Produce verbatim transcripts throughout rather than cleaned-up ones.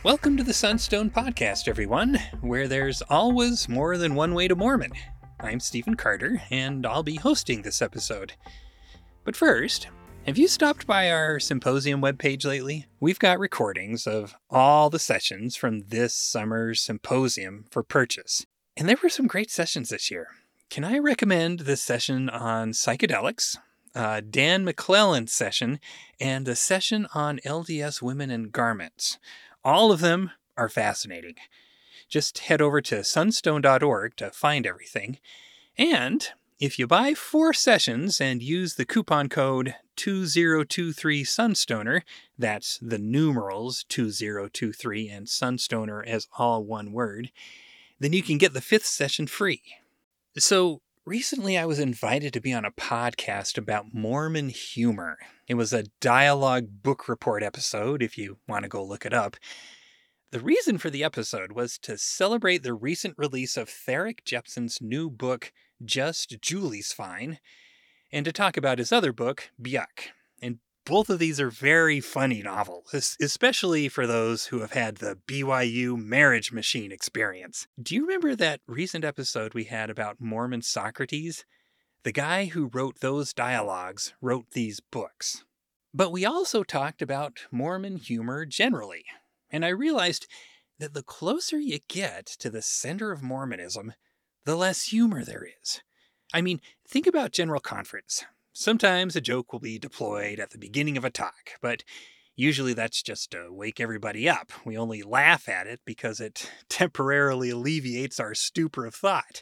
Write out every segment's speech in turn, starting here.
Welcome to the Sunstone Podcast, everyone, where there's always more than one way to Mormon. I'm Stephen Carter, and I'll be hosting this episode. But first, have you stopped by our symposium webpage lately? We've got recordings of all the sessions from this summer's symposium for purchase. And there were some great sessions this year. Can I recommend this session on psychedelics, uh, Dan McClellan's session, and the session on L D S women and garments? All of them are fascinating. Just head over to sunstone dot org to find everything. And if you buy four sessions and use the coupon code two zero two three Sunstoner, that's the numerals two zero two three and Sunstoner as all one word, then you can get the fifth session free. So recently I was invited to be on a podcast about Mormon humor. It was a dialogue book report episode, if you want to go look it up. The reason for the episode was to celebrate the recent release of Therick Jepson's new book, Just Julie's Fine, and to talk about his other book, Byuk. And both of these are very funny novels, especially for those who have had the B Y U marriage machine experience. Do you remember that recent episode we had about Mormon Socrates? The guy who wrote those dialogues wrote these books. But we also talked about Mormon humor generally, and I realized that the closer you get to the center of Mormonism, the less humor there is. I mean, think about General Conference. Sometimes a joke will be deployed at the beginning of a talk, but usually that's just to wake everybody up. We only laugh at it because it temporarily alleviates our stupor of thought.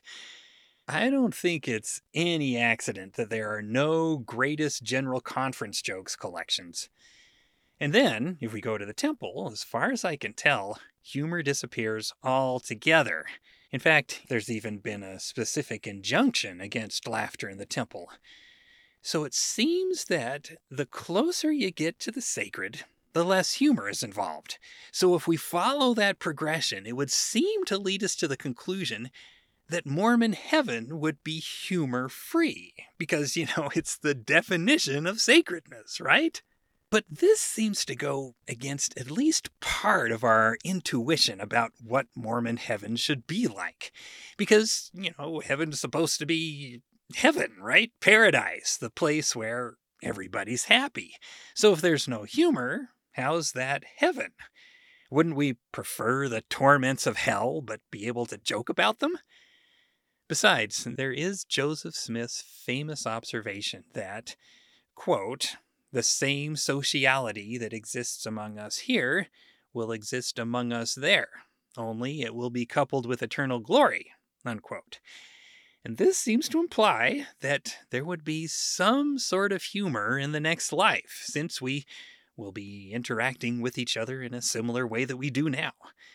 I don't think it's any accident that there are no Greatest General Conference jokes collections. And then, if we go to the temple, as far as I can tell, humor disappears altogether. In fact, there's even been a specific injunction against laughter in the temple. So it seems that the closer you get to the sacred, the less humor is involved. So if we follow that progression, it would seem to lead us to the conclusion that Mormon heaven would be humor-free, because, you know, it's the definition of sacredness, right? But this seems to go against at least part of our intuition about what Mormon heaven should be like. Because, you know, heaven's supposed to be heaven, right? Paradise, the place where everybody's happy. So if there's no humor, how's that heaven? Wouldn't we prefer the torments of hell, but be able to joke about them? Besides, there is Joseph Smith's famous observation that, quote, the same sociality that exists among us here will exist among us there, only it will be coupled with eternal glory, unquote. And this seems to imply that there would be some sort of humor in the next life, since we will be interacting with each other in a similar way that we do now.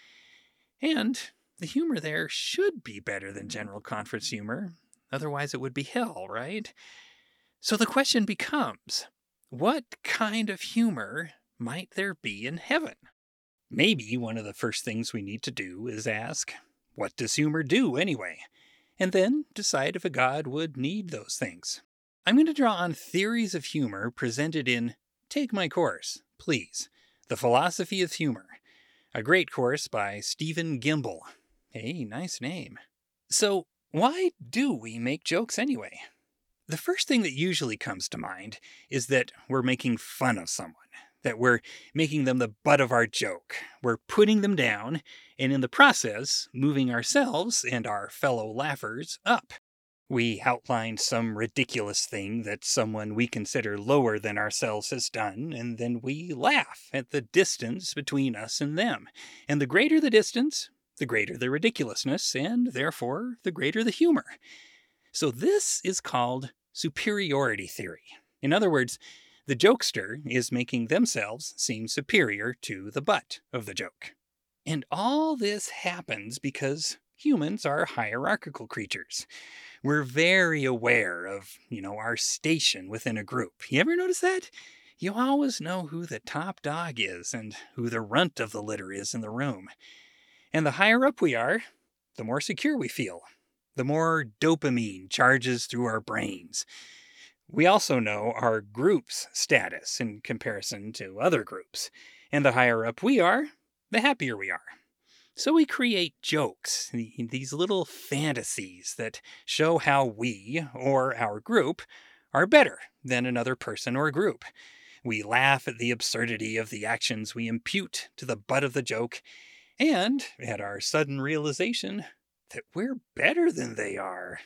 And the humor there should be better than General Conference humor, otherwise it would be hell, right? So the question becomes, what kind of humor might there be in heaven? Maybe one of the first things we need to do is ask, what does humor do anyway? And then decide if a god would need those things. I'm going to draw on theories of humor presented in Take My Course, Please, The Philosophy of Humor, a great course by Stephen Gimble. Hey, nice name. So, why do we make jokes anyway? The first thing that usually comes to mind is that we're making fun of someone, that we're making them the butt of our joke. We're putting them down, and in the process, moving ourselves and our fellow laughers up. We outline some ridiculous thing that someone we consider lower than ourselves has done, and then we laugh at the distance between us and them. And the greater the distance, the greater the ridiculousness, and therefore the greater the humor. So this is called superiority theory. In other words, the jokester is making themselves seem superior to the butt of the joke. And all this happens because humans are hierarchical creatures. We're very aware of, you know, our station within a group. You ever notice that? You always know who the top dog is and who the runt of the litter is in the room. And the higher up we are, the more secure we feel. The more dopamine charges through our brains. We also know our group's status in comparison to other groups. And the higher up we are, the happier we are. So we create jokes, these little fantasies that show how we, or our group, are better than another person or group. We laugh at the absurdity of the actions we impute to the butt of the joke, and at our sudden realization that we're better than they are.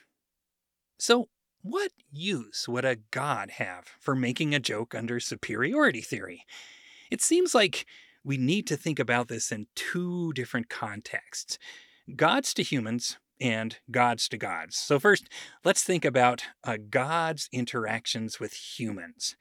So, what use would a god have for making a joke under superiority theory? It seems like we need to think about this in two different contexts: gods to humans and gods to gods. So first, let's think about a god's interactions with humans.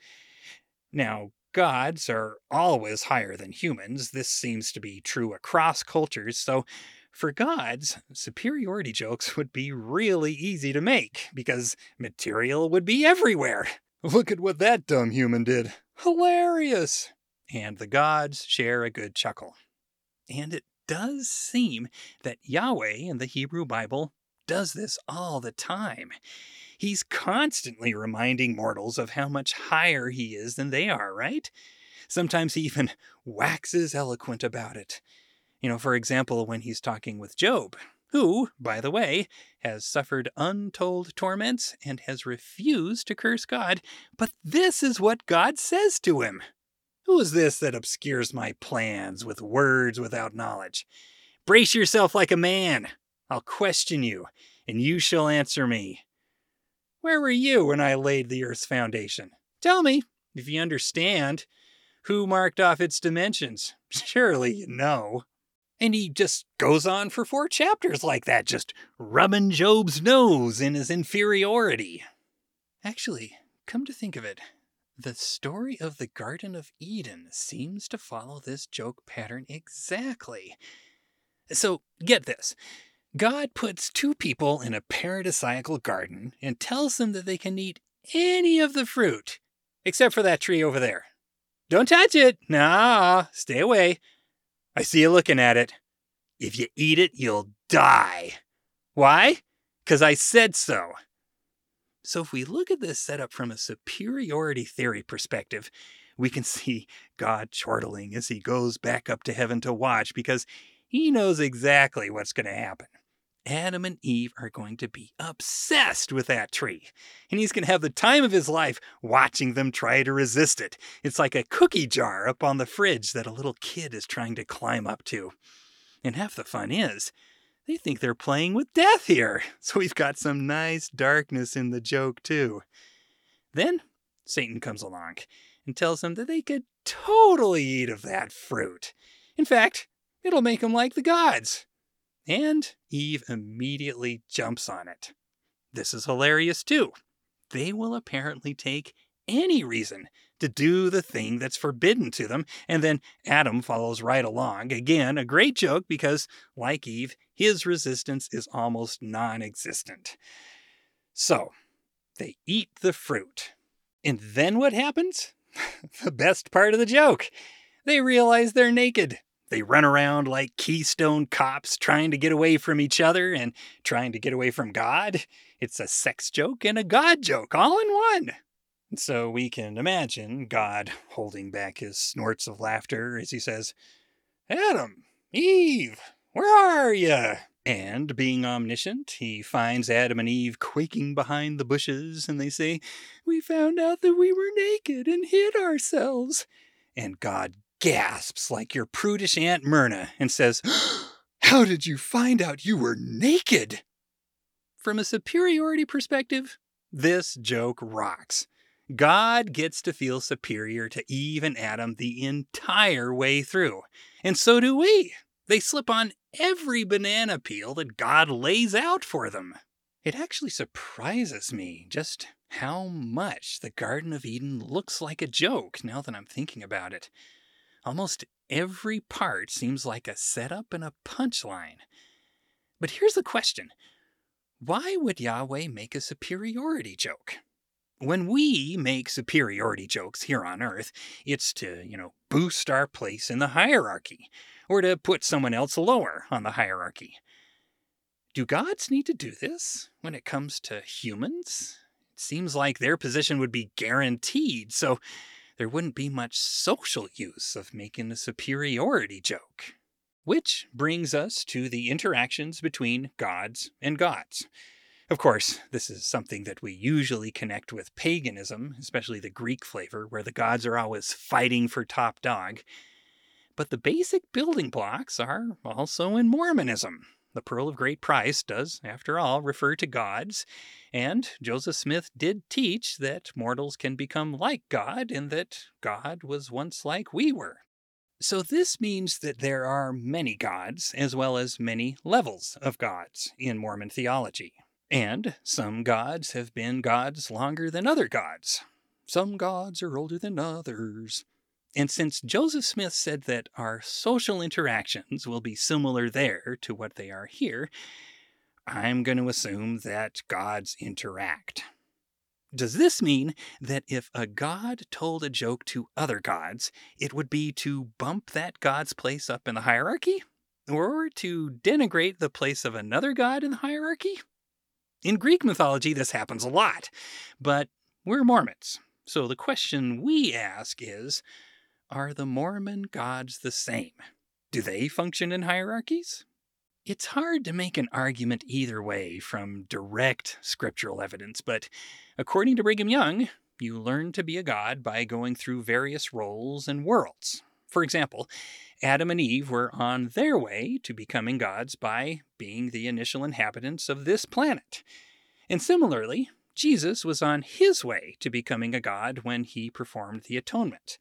Now, gods are always higher than humans. This seems to be true across cultures. So for gods, superiority jokes would be really easy to make because material would be everywhere. Look at what that dumb human did. Hilarious! And the gods share a good chuckle. And it does seem that Yahweh in the Hebrew Bible does this all the time. He's constantly reminding mortals of how much higher he is than they are, right? Sometimes he even waxes eloquent about it. You know, for example, when he's talking with Job, who, by the way, has suffered untold torments and has refused to curse God, but this is what God says to him. Who is this that obscures my plans with words without knowledge? Brace yourself like a man. I'll question you, and you shall answer me. Where were you when I laid the earth's foundation? Tell me, if you understand, who marked off its dimensions? Surely you know. And he just goes on for four chapters like that, just rubbing Job's nose in his inferiority. Actually, come to think of it, the story of the Garden of Eden seems to follow this joke pattern exactly. So, get this. God puts two people in a paradisiacal garden and tells them that they can eat any of the fruit, except for that tree over there. Don't touch it! Nah, stay away. I see you looking at it. If you eat it, you'll die. Why? 'Cause I said so. So if we look at this setup from a superiority theory perspective, we can see God chortling as he goes back up to heaven to watch because he knows exactly what's going to happen. Adam and Eve are going to be obsessed with that tree, and he's going to have the time of his life watching them try to resist it. It's like a cookie jar up on the fridge that a little kid is trying to climb up to. And half the fun is, they think they're playing with death here, so we've got some nice darkness in the joke too. Then Satan comes along and tells them that they could totally eat of that fruit. In fact, it'll make them like the gods. And Eve immediately jumps on it. This is hilarious too. They will apparently take any reason to do the thing that's forbidden to them, and then Adam follows right along. Again, a great joke because, like Eve, his resistance is almost non-existent. So, they eat the fruit. And then what happens? The best part of the joke. They realize they're naked. They run around like Keystone cops trying to get away from each other and trying to get away from God. It's a sex joke and a God joke all in one. So we can imagine God holding back his snorts of laughter as he says, Adam, Eve, where are you? And being omniscient, he finds Adam and Eve quaking behind the bushes, and they say, we found out that we were naked and hid ourselves. And God gasps like your prudish Aunt Myrna and says, how did you find out you were naked? From a superiority perspective, this joke rocks. God gets to feel superior to Eve and Adam the entire way through. And so do we. They slip on every banana peel that God lays out for them. It actually surprises me just how much the Garden of Eden looks like a joke now that I'm thinking about it. Almost every part seems like a setup and a punchline. But here's the question. Why would Yahweh make a superiority joke? When we make superiority jokes here on Earth, it's to, you know, boost our place in the hierarchy, or to put someone else lower on the hierarchy. Do gods need to do this when it comes to humans? It seems like their position would be guaranteed, so there wouldn't be much social use of making a superiority joke. Which brings us to the interactions between gods and gods. Of course, this is something that we usually connect with paganism, especially the Greek flavor, where the gods are always fighting for top dog. But the basic building blocks are also in Mormonism. The Pearl of Great Price does, after all, refer to gods, and Joseph Smith did teach that mortals can become like God and that God was once like we were. So this means that there are many gods, as well as many levels of gods in Mormon theology. And some gods have been gods longer than other gods. Some gods are older than others. And since Joseph Smith said that our social interactions will be similar there to what they are here, I'm going to assume that gods interact. Does this mean that if a god told a joke to other gods, it would be to bump that god's place up in the hierarchy? Or to denigrate the place of another god in the hierarchy? In Greek mythology, this happens a lot, but we're Mormons. So the question we ask is, are the Mormon gods the same? Do they function in hierarchies? It's hard to make an argument either way from direct scriptural evidence, but according to Brigham Young, you learn to be a god by going through various roles and worlds. For example, Adam and Eve were on their way to becoming gods by being the initial inhabitants of this planet. And similarly, Jesus was on his way to becoming a god when he performed the atonement.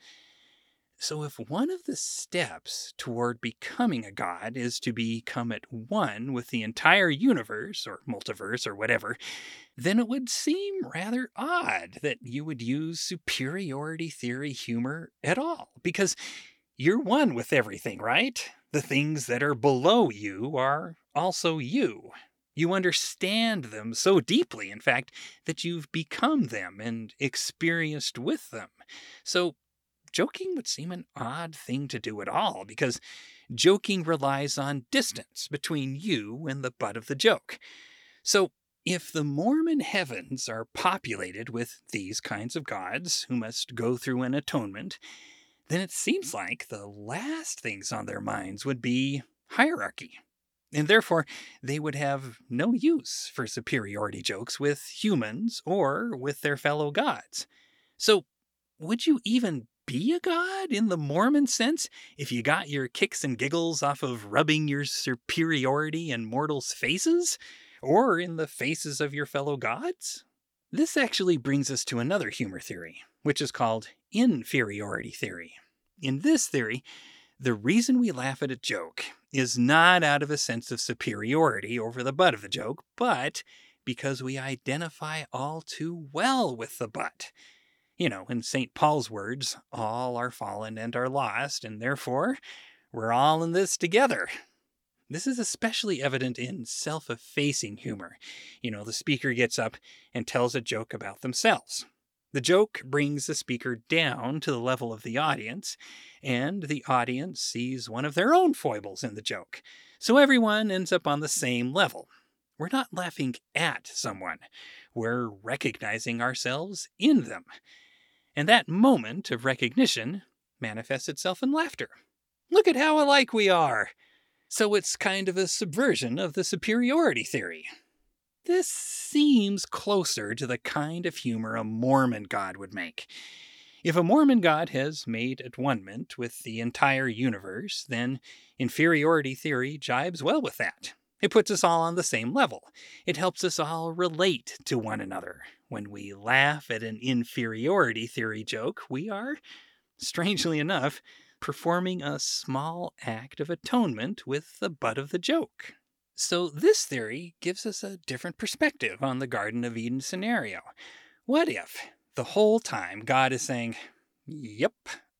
So if one of the steps toward becoming a god is to become at one with the entire universe, or multiverse, or whatever, then it would seem rather odd that you would use superiority theory humor at all, because you're one with everything, right? The things that are below you are also you. You understand them so deeply, in fact, that you've become them and experienced with them. So joking would seem an odd thing to do at all, because joking relies on distance between you and the butt of the joke. So if the Mormon heavens are populated with these kinds of gods who must go through an atonement, then it seems like the last things on their minds would be hierarchy. And therefore, they would have no use for superiority jokes with humans or with their fellow gods. So would you even be a god in the Mormon sense if you got your kicks and giggles off of rubbing your superiority in mortals' faces, or in the faces of your fellow gods? This actually brings us to another humor theory, which is called inferiority theory. In this theory, the reason we laugh at a joke is not out of a sense of superiority over the butt of the joke, but because we identify all too well with the butt. You know, in Saint Paul's words, all are fallen and are lost, and therefore, we're all in this together. This is especially evident in self-effacing humor. You know, the speaker gets up and tells a joke about themselves. The joke brings the speaker down to the level of the audience, and the audience sees one of their own foibles in the joke. So everyone ends up on the same level. We're not laughing at someone. We're recognizing ourselves in them. And that moment of recognition manifests itself in laughter. Look at how alike we are! So it's kind of a subversion of the superiority theory. This seems closer to the kind of humor a Mormon god would make. If a Mormon god has made atonement with the entire universe, then inferiority theory jibes well with that. It puts us all on the same level. It helps us all relate to one another. When we laugh at an inferiority theory joke, we are, strangely enough, performing a small act of atonement with the butt of the joke. So this theory gives us a different perspective on the Garden of Eden scenario. What if the whole time God is saying, "Yep,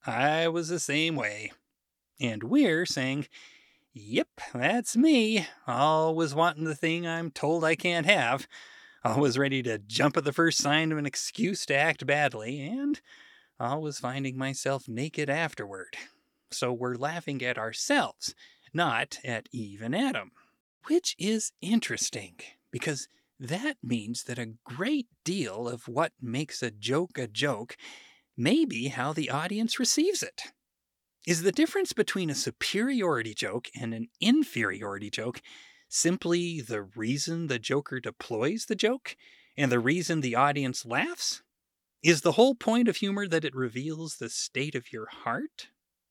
I was the same way," and we're saying, "Yep, that's me, always wanting the thing I'm told I can't have, always ready to jump at the first sign of an excuse to act badly, and always finding myself naked afterward." So we're laughing at ourselves, not at Eve and Adam. Which is interesting, because that means that a great deal of what makes a joke a joke may be how the audience receives it. Is the difference between a superiority joke and an inferiority joke simply the reason the joker deploys the joke and the reason the audience laughs? Is the whole point of humor that it reveals the state of your heart?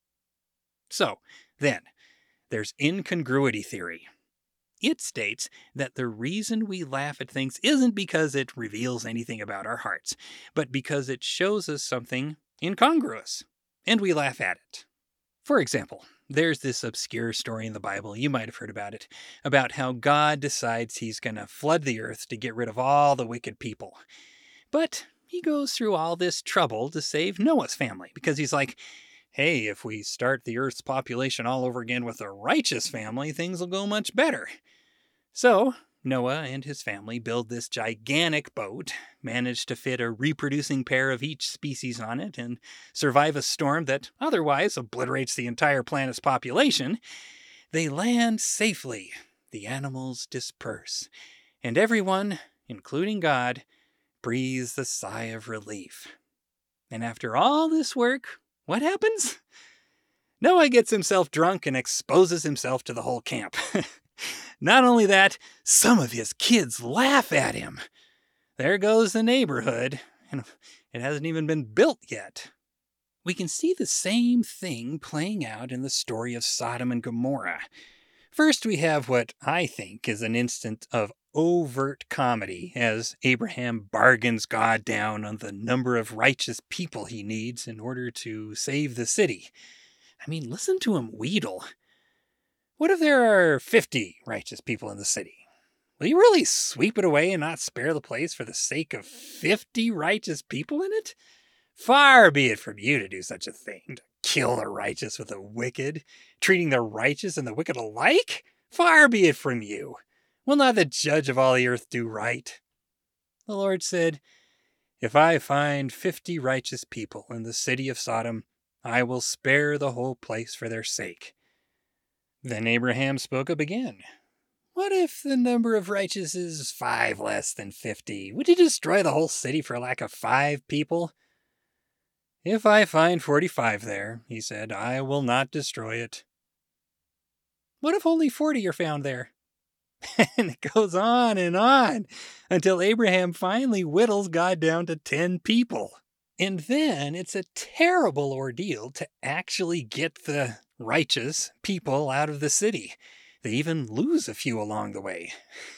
So, then, there's incongruity theory. It states that the reason we laugh at things isn't because it reveals anything about our hearts, but because it shows us something incongruous, and we laugh at it. For example, there's this obscure story in the Bible, you might have heard about it, about how God decides he's going to flood the earth to get rid of all the wicked people. But he goes through all this trouble to save Noah's family, because he's like, hey, if we start the Earth's population all over again with a righteous family, things will go much better. So, Noah and his family build this gigantic boat, manage to fit a reproducing pair of each species on it, and survive a storm that otherwise obliterates the entire planet's population. They land safely. The animals disperse. And everyone, including God, breathes a sigh of relief. And after all this work, what happens? Noah gets himself drunk and exposes himself to the whole camp. Not only that, some of his kids laugh at him. There goes the neighborhood, and it hasn't even been built yet. We can see the same thing playing out in the story of Sodom and Gomorrah. First, we have what I think is an instant of overt comedy as Abraham bargains God down on the number of righteous people he needs in order to save the city. I mean, listen to him wheedle. What if there are fifty righteous people in the city? Will you really sweep it away and not spare the place for the sake of fifty righteous people in it? Far be it from you to do such a thing, to kill the righteous with the wicked, treating the righteous and the wicked alike? Far be it from you. Will not the judge of all the earth do right? The Lord said, if I find fifty righteous people in the city of Sodom, I will spare the whole place for their sake. Then Abraham spoke up again. What if the number of righteous is five less than fifty? Would you destroy the whole city for lack of five people? If I find forty-five there, he said, I will not destroy it. What if only forty are found there? And it goes on and on until Abraham finally whittles God down to ten people. And then it's a terrible ordeal to actually get the righteous people out of the city. They even lose a few along the way.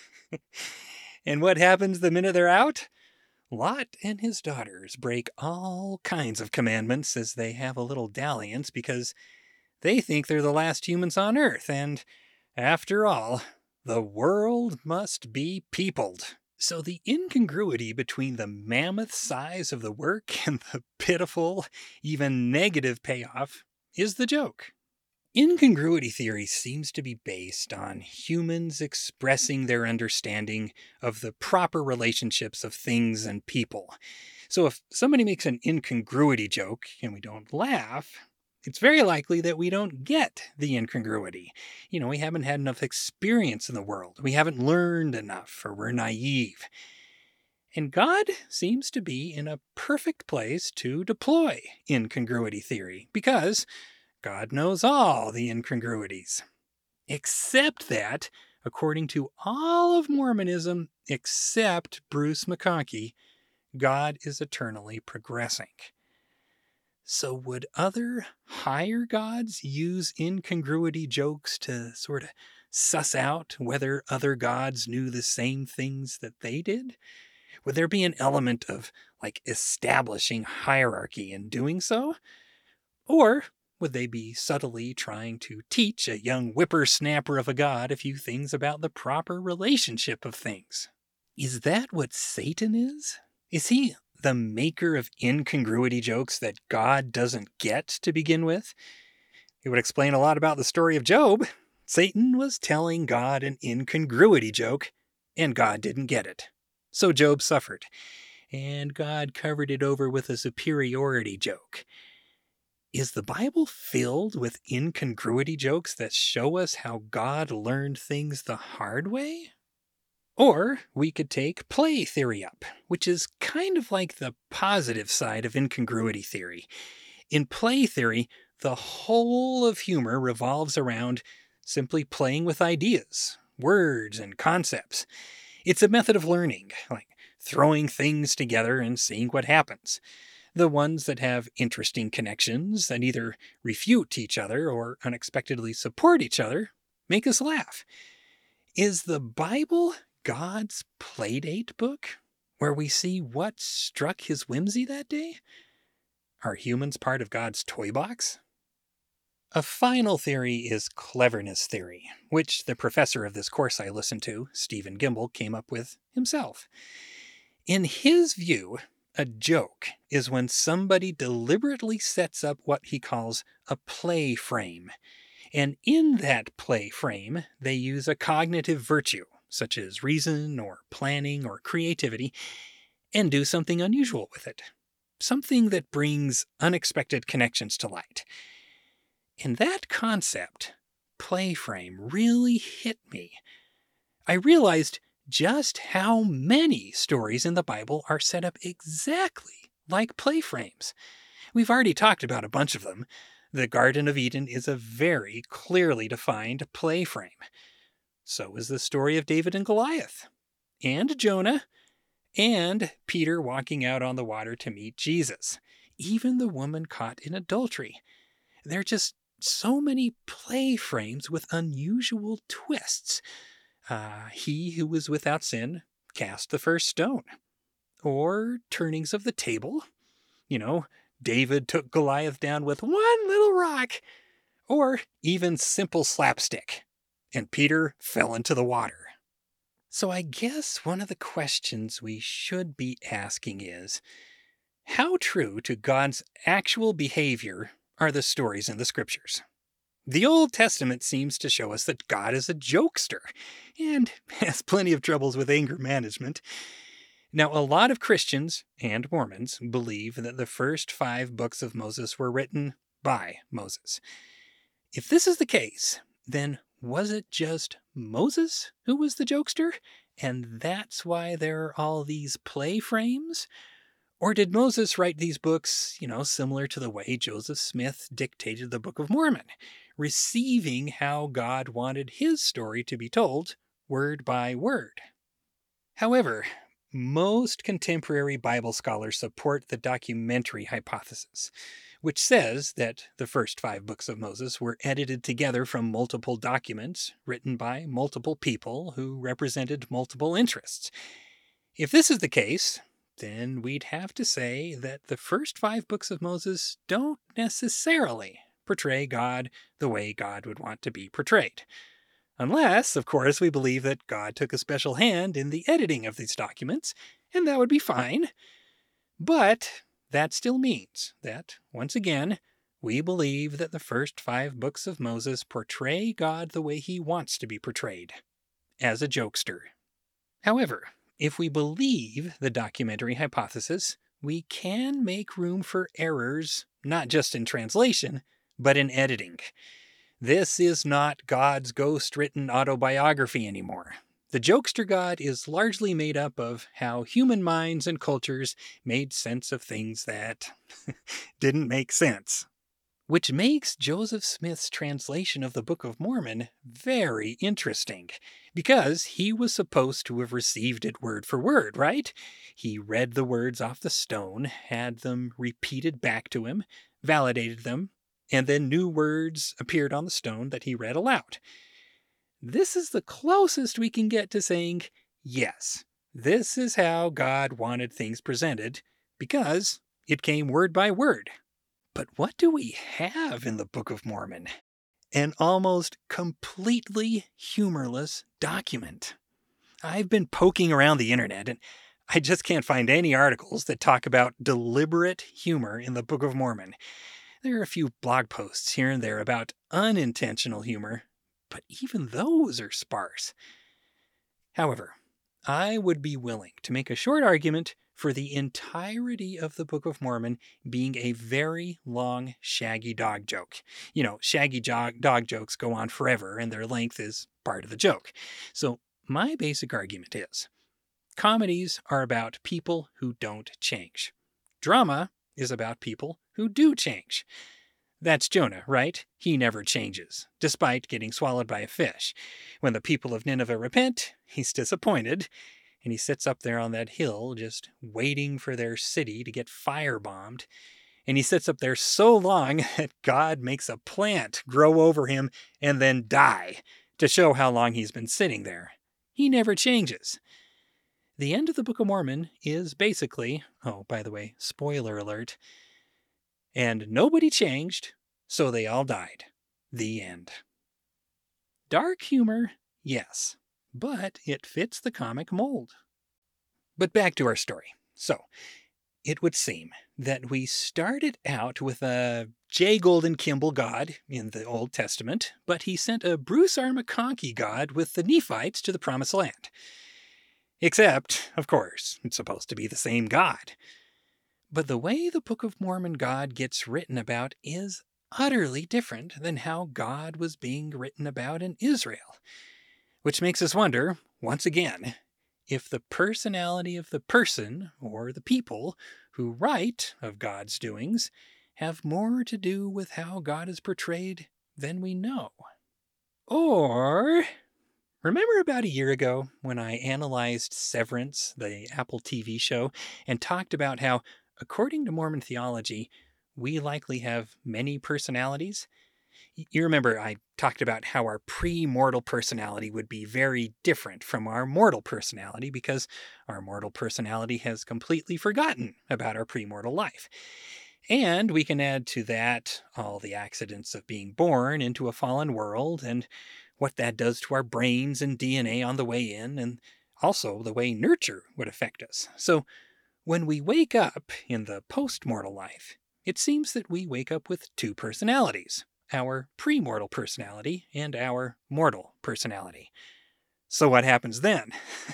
And what happens the minute they're out? Lot and his daughters break all kinds of commandments as they have a little dalliance because they think they're the last humans on earth. And after all, the world must be peopled. So the incongruity between the mammoth size of the work and the pitiful, even negative payoff is the joke. Incongruity theory seems to be based on humans expressing their understanding of the proper relationships of things and people. So if somebody makes an incongruity joke and we don't laugh, it's very likely that we don't get the incongruity. You know, we haven't had enough experience in the world. We haven't learned enough, or we're naive. And God seems to be in a perfect place to deploy incongruity theory, because God knows all the incongruities. Except that, according to all of Mormonism, except Bruce McConkie, God is eternally progressing. So would other higher gods use incongruity jokes to sort of suss out whether other gods knew the same things that they did? Would there be an element of, like, establishing hierarchy in doing so? Or would they be subtly trying to teach a young whippersnapper of a god a few things about the proper relationship of things? Is that what Satan is? Is he the maker of incongruity jokes that God doesn't get to begin with? It would explain a lot about the story of Job. Satan was telling God an incongruity joke, and God didn't get it. So Job suffered, and God covered it over with a superiority joke. Is the Bible filled with incongruity jokes that show us how God learned things the hard way? Or we could take play theory up, which is kind of like the positive side of incongruity theory. In play theory, the whole of humor revolves around simply playing with ideas, words, and concepts. It's a method of learning, like throwing things together and seeing what happens. The ones that have interesting connections that either refute each other or unexpectedly support each other make us laugh. Is the Bible God's Playdate book, where we see what struck his whimsy that day? Are humans part of God's toy box? A final theory is cleverness theory, which the professor of this course I listened to, Stephen Gimble, came up with himself. In his view, a joke is when somebody deliberately sets up what he calls a play frame. And in that play frame, they use a cognitive virtue, such as reason or planning or creativity, and do something unusual with it. Something that brings unexpected connections to light. And that concept, play frame, really hit me. I realized just how many stories in the Bible are set up exactly like play frames. We've already talked about a bunch of them. The Garden of Eden is a very clearly defined play frame. So is the story of David and Goliath, and Jonah, and Peter walking out on the water to meet Jesus. Even the woman caught in adultery. There are just so many play frames with unusual twists. Uh, he who was without sin cast the first stone. Or turnings of the table. You know, David took Goliath down with one little rock. Or even simple slapstick. And Peter fell into the water. So I guess one of the questions we should be asking is, how true to God's actual behavior are the stories in the scriptures? The Old Testament seems to show us that God is a jokester and has plenty of troubles with anger management. Now, a lot of Christians and Mormons believe that the first five books of Moses were written by Moses. If this is the case, then was it just Moses who was the jokester? And that's why there are all these play frames? Or did Moses write these books, you know, similar to the way Joseph Smith dictated the Book of Mormon, receiving how God wanted his story to be told, word by word? However, most contemporary Bible scholars support the documentary hypothesis, which says that the first five books of Moses were edited together from multiple documents written by multiple people who represented multiple interests. If this is the case, then we'd have to say that the first five books of Moses don't necessarily portray God the way God would want to be portrayed. Unless, of course, we believe that God took a special hand in the editing of these documents, and that would be fine. But that still means that, once again, we believe that the first five books of Moses portray God the way he wants to be portrayed, as a jokester. However, if we believe the documentary hypothesis, we can make room for errors, not just in translation, but in editing. This is not God's ghost-written autobiography anymore. The jokester God is largely made up of how human minds and cultures made sense of things that didn't make sense. Which makes Joseph Smith's translation of the Book of Mormon very interesting, because he was supposed to have received it word for word, right? He read the words off the stone, had them repeated back to him, validated them, and then new words appeared on the stone that he read aloud. This is the closest we can get to saying, yes, this is how God wanted things presented, because it came word by word. But what do we have in the Book of Mormon? An almost completely humorless document. I've been poking around the internet, and I just can't find any articles that talk about deliberate humor in the Book of Mormon. There are a few blog posts here and there about unintentional humor, but even those are sparse. However, I would be willing to make a short argument for the entirety of the Book of Mormon being a very long shaggy dog joke. You know, shaggy dog, dog jokes go on forever, and their length is part of the joke. So my basic argument is, comedies are about people who don't change. Drama is about people who do change. That's Jonah, right? He never changes, despite getting swallowed by a fish. When the people of Nineveh repent, he's disappointed, and he sits up there on that hill just waiting for their city to get firebombed. And he sits up there so long that God makes a plant grow over him and then die to show how long he's been sitting there. He never changes. The end of the Book of Mormon is basically, oh, by the way, spoiler alert, and nobody changed, so they all died. The end. Dark humor, yes, but it fits the comic mold. But back to our story. So, it would seem that we started out with a J. Golden Kimball God in the Old Testament, but he sent a Bruce R. McConkie God with the Nephites to the Promised Land. Except, of course, it's supposed to be the same God. But the way the Book of Mormon God gets written about is utterly different than how God was being written about in Israel. Which makes us wonder, once again, if the personality of the person, or the people, who write of God's doings have more to do with how God is portrayed than we know. Or, remember about a year ago when I analyzed Severance, the Apple T V show, and talked about how, according to Mormon theology, we likely have many personalities? You remember I talked about how our pre-mortal personality would be very different from our mortal personality because our mortal personality has completely forgotten about our pre-mortal life. And we can add to that all the accidents of being born into a fallen world and what that does to our brains and D N A on the way in, and also the way nurture would affect us. So when we wake up in the post-mortal life, it seems that we wake up with two personalities. Our pre-mortal personality and our mortal personality. So what happens then?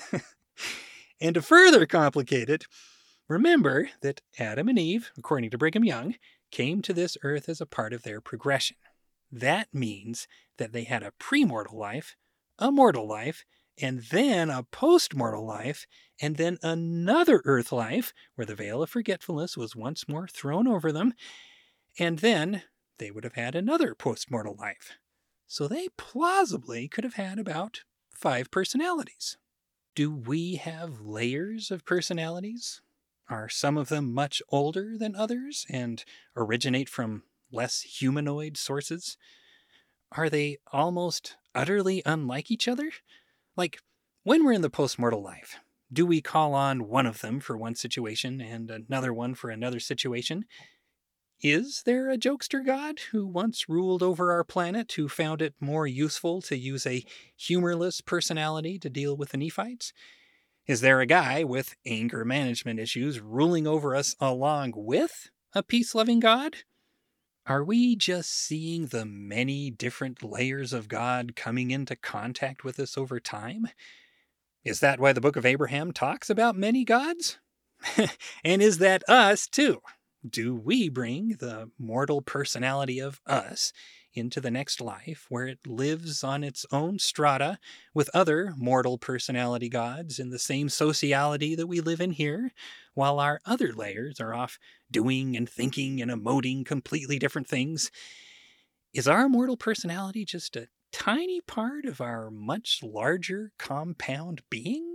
And to further complicate it, remember that Adam and Eve, according to Brigham Young, came to this earth as a part of their progression. That means that they had a pre-mortal life, a mortal life, and then a post-mortal life, and then another earth life where the veil of forgetfulness was once more thrown over them, and then they would have had another post-mortal life. So they plausibly could have had about five personalities. Do we have layers of personalities? Are some of them much older than others and originate from less humanoid sources? Are they almost utterly unlike each other? Like, when we're in the post-mortal life, do we call on one of them for one situation and another one for another situation? Is there a jokester god who once ruled over our planet who found it more useful to use a humorless personality to deal with the Nephites? Is there a guy with anger management issues ruling over us along with a peace-loving God? Are we just seeing the many different layers of God coming into contact with us over time? Is that why the Book of Abraham talks about many gods? And is that us too? Do we bring the mortal personality of us into the next life where it lives on its own strata with other mortal personality gods in the same sociality that we live in here, while our other layers are off doing and thinking and emoting completely different things? Is our mortal personality just a tiny part of our much larger compound being?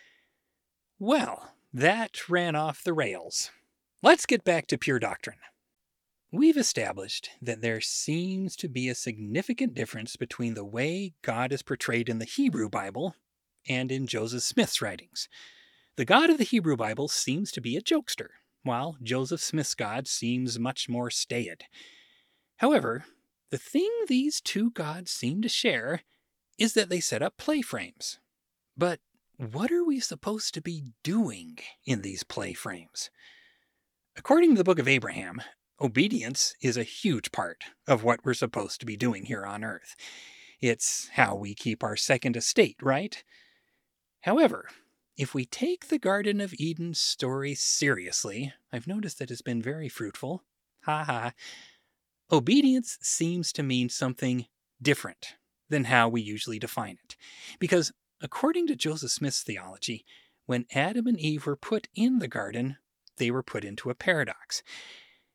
Well, that ran off the rails. Let's get back to pure doctrine. We've established that there seems to be a significant difference between the way God is portrayed in the Hebrew Bible and in Joseph Smith's writings. The God of the Hebrew Bible seems to be a jokester, while Joseph Smith's God seems much more staid. However, the thing these two gods seem to share is that they set up play frames. But what are we supposed to be doing in these play frames? According to the Book of Abraham, obedience is a huge part of what we're supposed to be doing here on Earth. It's how we keep our second estate, right? However, if we take the Garden of Eden story seriously, I've noticed that it's been very fruitful. Ha ha. Obedience seems to mean something different than how we usually define it. Because according to Joseph Smith's theology, when Adam and Eve were put in the garden, they were put into a paradox.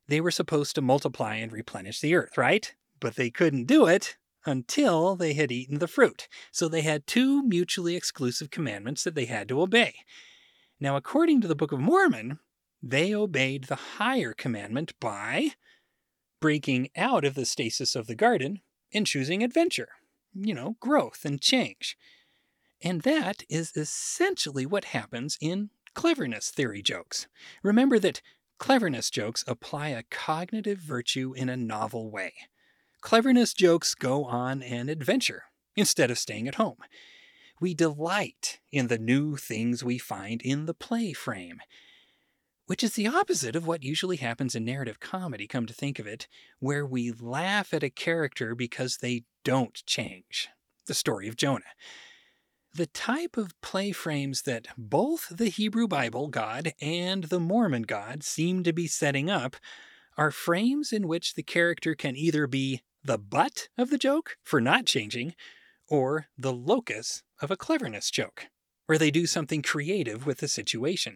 they were supposed to multiply and replenish the earth, right? But they couldn't do it until they had eaten the fruit. So they had two mutually exclusive commandments that they had to obey. Now, according to the Book of Mormon, they obeyed the higher commandment by breaking out of the stasis of the garden and choosing adventure, you know, growth and change. And that is essentially what happens in cleverness theory jokes. Remember that cleverness jokes apply a cognitive virtue in a novel way. Cleverness jokes go on an adventure instead of staying at home. We delight in the new things we find in the play frame, which is the opposite of what usually happens in narrative comedy, come to think of it, where we laugh at a character because they don't change. The story of Jonah. The type of play frames that both the Hebrew Bible God and the Mormon God seem to be setting up are frames in which the character can either be the butt of the joke for not changing, or the locus of a cleverness joke, where they do something creative with the situation.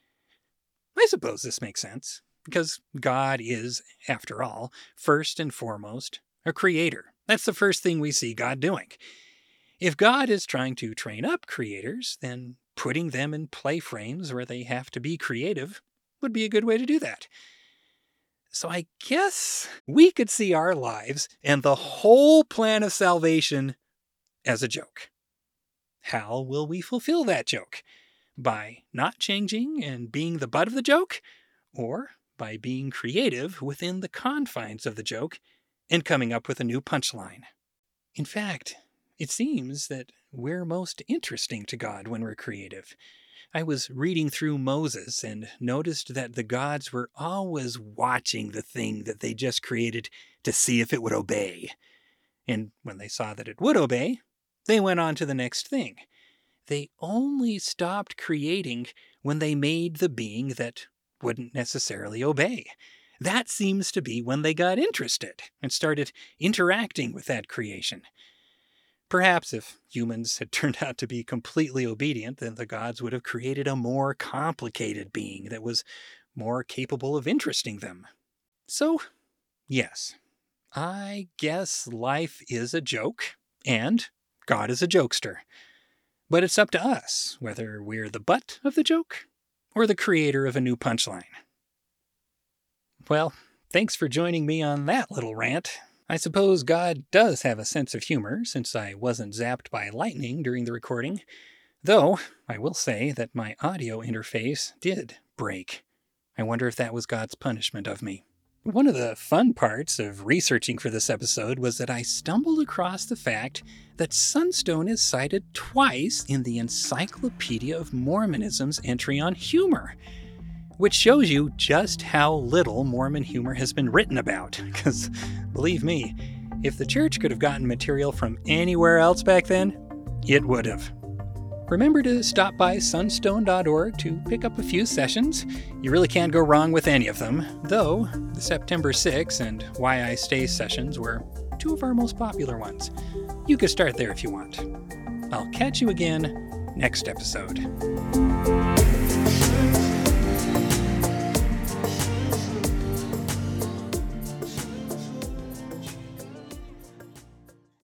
I suppose this makes sense, because God is, after all, first and foremost, a creator. That's the first thing we see God doing. If God is trying to train up creators, then putting them in play frames where they have to be creative would be a good way to do that. So I guess we could see our lives and the whole plan of salvation as a joke. How will we fulfill that joke? By not changing and being the butt of the joke? Or by being creative within the confines of the joke and coming up with a new punchline? In fact, it seems that we're most interesting to God when we're creative. I was reading through Moses and noticed that the gods were always watching the thing that they just created to see if it would obey. And when they saw that it would obey, they went on to the next thing. They only stopped creating when they made the being that wouldn't necessarily obey. That seems to be when they got interested and started interacting with that creation. Perhaps if humans had turned out to be completely obedient, then the gods would have created a more complicated being that was more capable of interesting them. So, yes, I guess life is a joke, and God is a jokester. But it's up to us whether we're the butt of the joke or the creator of a new punchline. Well, thanks for joining me on that little rant. I suppose God does have a sense of humor, since I wasn't zapped by lightning during the recording, though I will say that my audio interface did break. I wonder if that was God's punishment of me. One of the fun parts of researching for this episode was that I stumbled across the fact that Sunstone is cited twice in the Encyclopedia of Mormonism's entry on humor, which shows you just how little Mormon humor has been written about. Because, believe me, if the church could have gotten material from anywhere else back then, it would have. Remember to stop by sunstone dot org to pick up a few sessions. You really can't go wrong with any of them, though the September sixth and Why I Stay sessions were two of our most popular ones. You could start there if you want. I'll catch you again next episode.